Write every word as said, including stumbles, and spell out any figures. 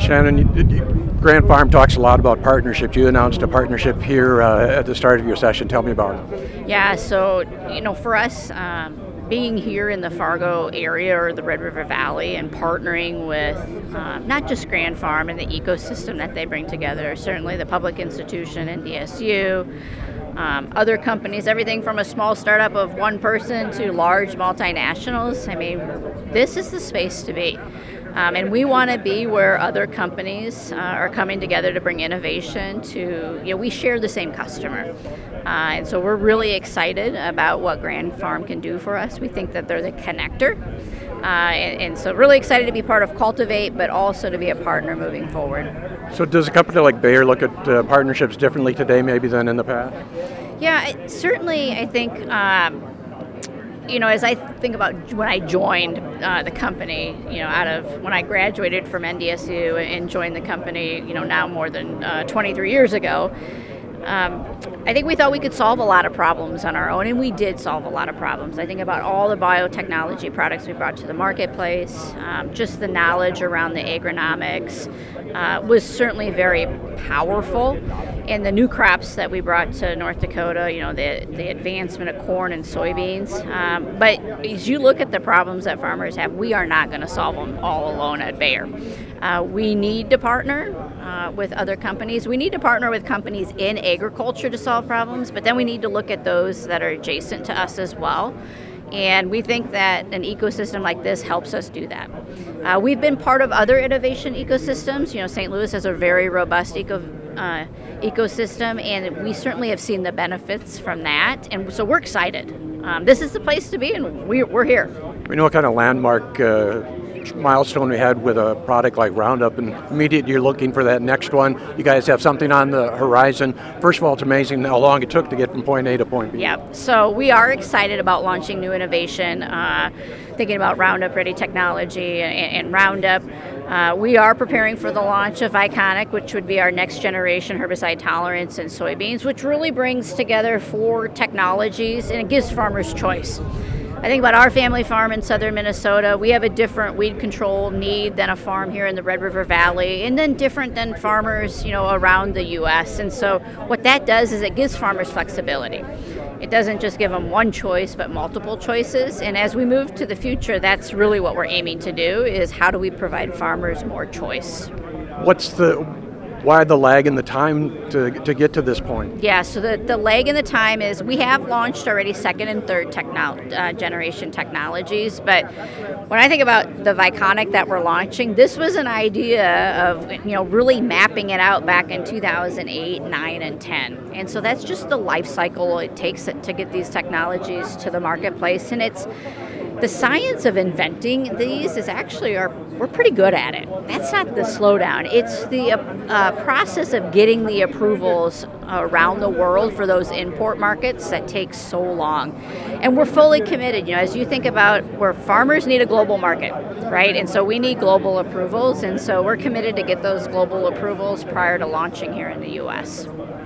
Shannon, you- you- Grand Farm talks a lot about partnerships. You announced a partnership here uh, at the start of your session. Tell me about it. Yeah, so, you know, for us, um, being here in the Fargo area or the Red River Valley and partnering with um, not just Grand Farm and the ecosystem that they bring together, certainly the public institution, N D S U, um, other companies, everything from a small startup of one person to large multinationals. I mean, this is the space to be. Um, and we want to be where other companies uh, are coming together to bring innovation to, you know, we share the same customer. Uh, and so we're really excited about what Grand Farm can do for us. We think that they're the connector. Uh, and, and so really excited to be part of Cultivate, but also to be a partner moving forward. So does a company like Bayer look at uh, partnerships differently today maybe than in the past? Yeah, it, certainly I think, um, you know, as I think about when I joined uh, the company, you know, out of when I graduated from N D S U and joined the company, you know, now more than uh, twenty-three years ago, um, I think we thought we could solve a lot of problems on our own, and we did solve a lot of problems. I think about all the biotechnology products we brought to the marketplace, um, just the knowledge around the agronomics uh, was certainly very powerful. And the new crops that we brought to North Dakota, you know, the, the advancement of corn and soybeans. Um, but as you look at the problems that farmers have, we are not going to solve them all alone at Bayer. Uh, we need to partner uh, with other companies. We need to partner with companies in agriculture to solve problems, but then we need to look at those that are adjacent to us as well. And we think that an ecosystem like this helps us do that. Uh, we've been part of other innovation ecosystems. You know, Saint Louis has a very robust eco, uh, ecosystem, and we certainly have seen the benefits from that. And so we're excited. Um, this is the place to be, and we, we're here. We know what kind of landmark uh, milestone we had with a product like Roundup, and immediately you're looking for that next one. You guys have something on the horizon. First of all, it's amazing how long it took to get from point A to point B. Yep. So we are excited about launching new innovation, uh, thinking about Roundup Ready technology and, and Roundup. Uh, we are preparing for the launch of Iconic, which would be our next generation herbicide tolerance in soybeans, which really brings together four technologies and it gives farmers choice. I think about our family farm in southern Minnesota. We have a different weed control need than a farm here in the Red River Valley, and then different than farmers, you know, around the U S. And so what that does is it gives farmers flexibility. It doesn't just give them one choice, but multiple choices. And as we move to the future, that's really what we're aiming to do, is how do we provide farmers more choice? What's the Why the lag in the time to to get to this point? Yeah, so the, the lag in the time is we have launched already second and third techno- uh, generation technologies, but when I think about the Viconic that we're launching, this was an idea of, you know, really mapping it out back in two thousand eight, nine, and ten. And so that's just the life cycle it takes to get these technologies to the marketplace. And it's the science of inventing these is actually, our, we're pretty good at it. That's not the slowdown. It's the uh, process of getting the approvals around the world for those import markets that takes so long. And we're fully committed. You know, as you think about where farmers need a global market, right? And so we need global approvals. And so we're committed to get those global approvals prior to launching here in the U S.